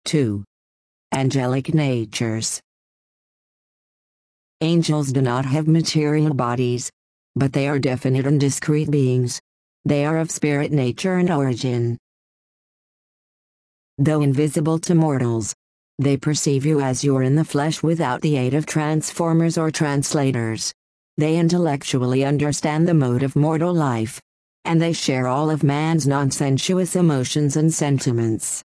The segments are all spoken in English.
2. Angelic natures. Angels do not have material bodies, but they are definite and discrete beings. They are of spirit nature and origin. Though invisible to mortals, they perceive you as you are in the flesh without the aid of transformers or translators. They intellectually understand the mode of mortal life, and they share all of man's non-sensuous emotions and sentiments.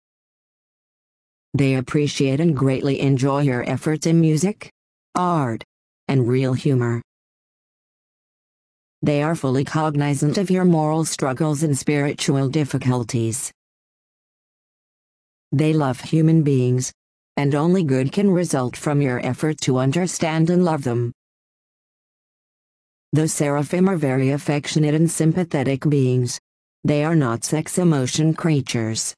They appreciate and greatly enjoy your efforts in music, art, and real humor. They are fully cognizant of your moral struggles and spiritual difficulties. They love human beings, and only good can result from your effort to understand and love them. Though seraphim are very affectionate and sympathetic beings, they are not sex emotion creatures.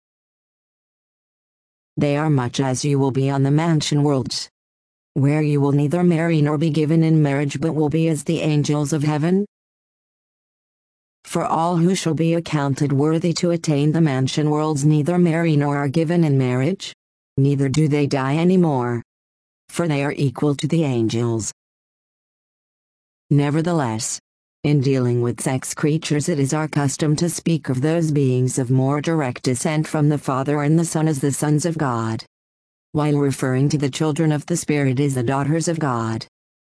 They are much as you will be on the mansion worlds, where you will neither marry nor be given in marriage but will be as the angels of heaven. For all who shall be accounted worthy to attain the mansion worlds neither marry nor are given in marriage, neither do they die any more, for they are equal to the angels. Nevertheless, in dealing with sex creatures it is our custom to speak of those beings of more direct descent from the Father and the Son as the sons of God, while referring to the children of the Spirit as the daughters of God.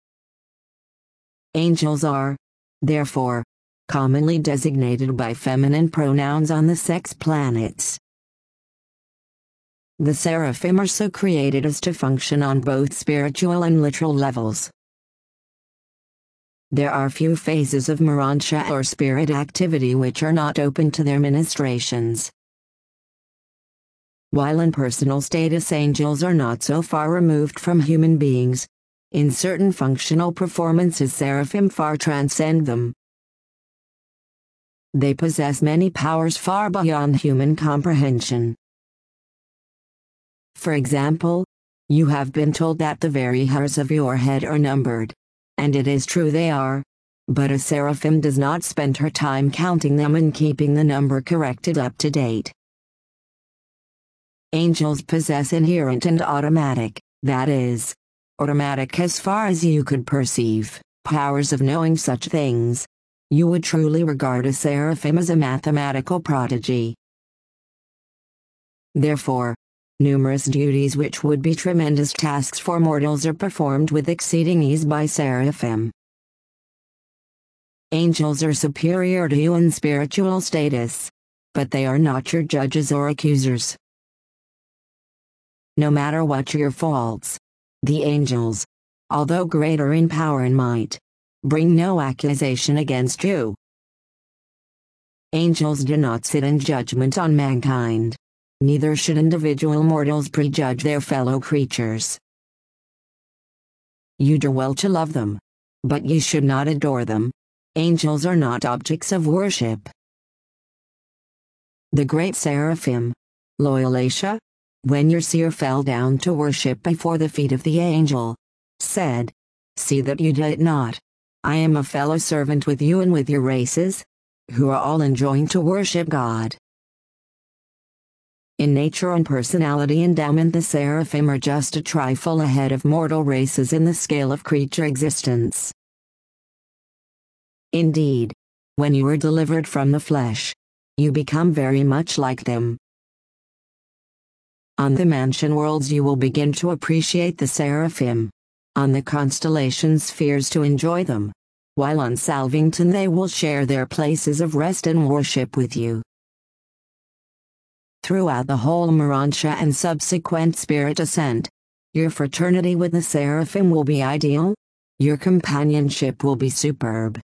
Angels are, therefore, commonly designated by feminine pronouns on the sex planets. The seraphim are so created as to function on both spiritual and literal levels. There are few phases of Maransha or spirit activity which are not open to their ministrations. While in personal status angels are not so far removed from human beings, in certain functional performances seraphim far transcend them. They possess many powers far beyond human comprehension. For example, you have been told that the very hairs of your head are numbered. And it is true they are, but a seraphim does not spend her time counting them and keeping the number corrected up to date. Angels possess inherent and automatic, that is, automatic as far as you could perceive, powers of knowing such things. You would truly regard a seraphim as a mathematical prodigy. Therefore, numerous duties which would be tremendous tasks for mortals are performed with exceeding ease by seraphim. Angels are superior to you in spiritual status, but they are not your judges or accusers. No matter what your faults, the angels, although greater in power and might, bring no accusation against you. Angels do not sit in judgment on mankind. Neither should individual mortals prejudge their fellow creatures. You do well to love them, but you should not adore them. Angels are not objects of worship. The great seraphim, Loyalatia, when your seer fell down to worship before the feet of the angel, said, "See that you do it not. I am a fellow servant with you and with your races, who are all enjoined to worship God." In nature and personality endowment the seraphim are just a trifle ahead of mortal races in the scale of creature existence. Indeed, when you are delivered from the flesh, you become very much like them. On the mansion worlds you will begin to appreciate the seraphim, on the constellation spheres to enjoy them, while on Salvington they will share their places of rest and worship with you. Throughout the whole Maransha and subsequent spirit ascent, your fraternity with the seraphim will be ideal, your companionship will be superb.